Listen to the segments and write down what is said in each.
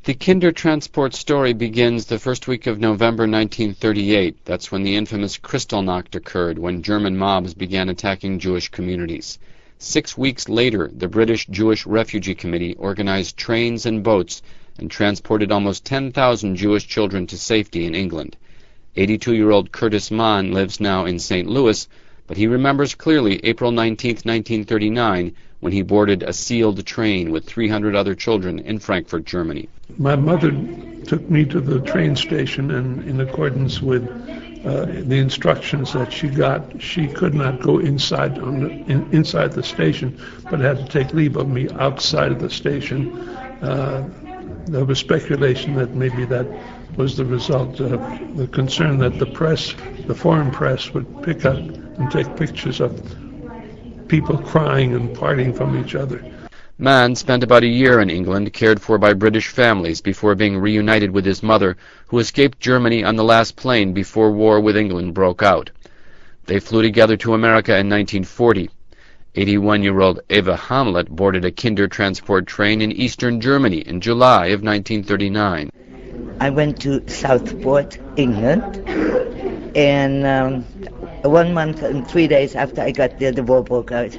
The Kindertransport story begins the first week of November 1938. That's when the infamous Kristallnacht occurred, when German mobs began attacking Jewish communities. 6 weeks later, the British Jewish Refugee Committee organized trains and boats and transported almost 10,000 Jewish children to safety in England. 82-year-old Curtis Mann lives now in St. Louis, but he remembers clearly April 19, 1939, when he boarded a sealed train with 300 other children in Frankfurt, Germany. My mother took me to the train station, and in accordance with the instructions that she got, she could not go inside inside the station, but had to take leave of me outside of the station. There was speculation that maybe that was the result of the concern that the press, the foreign press, would pick up and take pictures of people crying and parting from each other. Mann spent about a year in England, cared for by British families, before being reunited with his mother, who escaped Germany on the last plane before war with England broke out. They flew together to America in 1940. 81-year-old Eva Hamlet boarded a Kindertransport train in eastern Germany in July of 1939. I went to Southport, England, and 1 month and 3 days after I got there, the war broke out.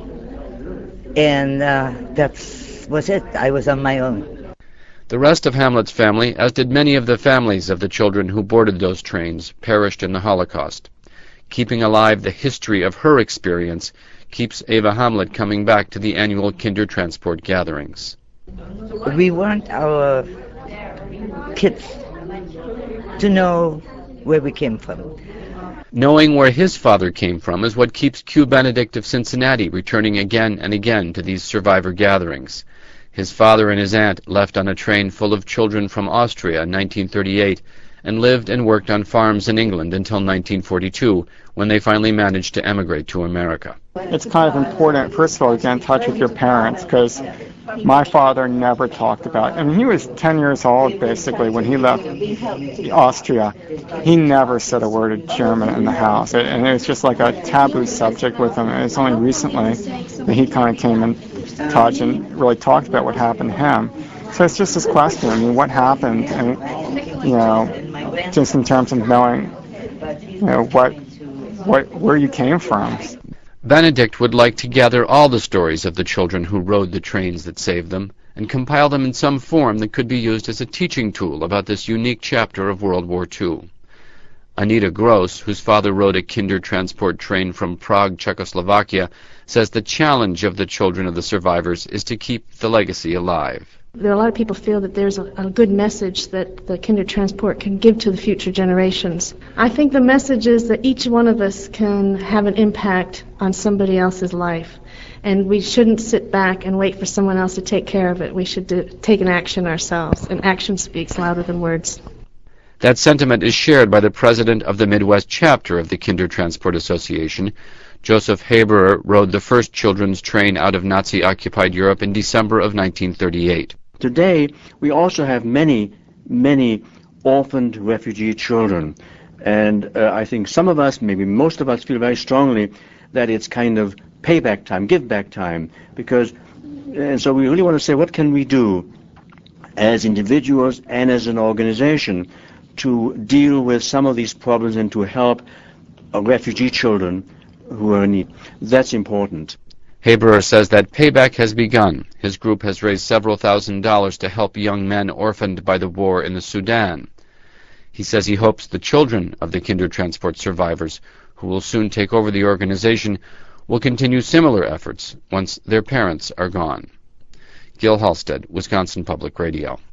And that was it. I was on my own. The rest of Hamlet's family, as did many of the families of the children who boarded those trains, perished in the Holocaust. Keeping alive the history of her experience keeps Eva Hamlet coming back to the annual Kindertransport gatherings. We want our kids to know where we came from. Knowing where his father came from is what keeps Q Benedict of Cincinnati returning again and again to these survivor gatherings. His father and his aunt left on a train full of children from Austria in 1938 and lived and worked on farms in England until 1942, when they finally managed to emigrate to America. It's kind of important, first of all, to get in touch with your parents, because my father never talked about it. I mean, he was 10 years old, basically, when he left Austria. He never said a word of German in the house, and it was just like a taboo subject with him. And it's only recently that he kind of came in touch and really talked about what happened to him. So it's just this question, I mean, what happened, and, you know, just in terms of knowing, you know, where you came from. Benedict would like to gather all the stories of the children who rode the trains that saved them and compile them in some form that could be used as a teaching tool about this unique chapter of World War II. Anita Gross, whose father rode a Kindertransport train from Prague, Czechoslovakia, says the challenge of the children of the survivors is to keep the legacy alive. There are a lot of people feel that there's a good message that the Kindertransport can give to the future generations. I think the message is that each one of us can have an impact on somebody else's life, and we shouldn't sit back and wait for someone else to take care of it. We should take an action ourselves, and action speaks louder than words. That sentiment is shared by the president of the Midwest chapter of the Kindertransport Association. Joseph Haberer rode the first children's train out of Nazi-occupied Europe in December of 1938. Today, we also have many, many orphaned refugee children. And I think some of us, maybe most of us, feel very strongly that it's kind of payback time, give back time. And so we really want to say, what can we do as individuals and as an organization to deal with some of these problems and to help refugee children who are in need? That's important. Haberer says that payback has begun. His group has raised several $1,000s to help young men orphaned by the war in the Sudan. He says he hopes the children of the Kindertransport survivors, who will soon take over the organization, will continue similar efforts once their parents are gone. Gil Halstead, Wisconsin Public Radio.